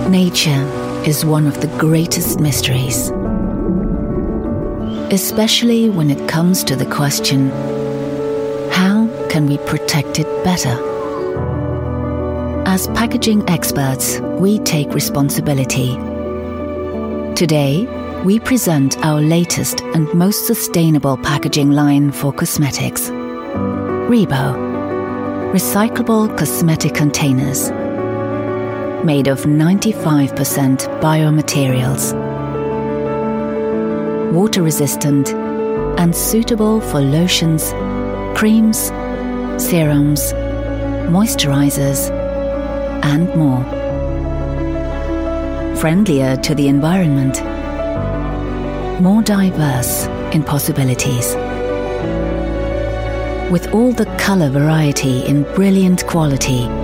Nature is one of the greatest mysteries, especially when it comes to the question, how can we protect it better? As packaging experts, we take responsibility. Today, we present our latest and most sustainable packaging line for cosmetics. Rebo, recyclable cosmetic containers, made of 95% biomaterials, water-resistant and suitable for lotions, creams, serums, moisturizers, and more. Friendlier to the environment, more diverse in possibilities. With all the color variety in brilliant quality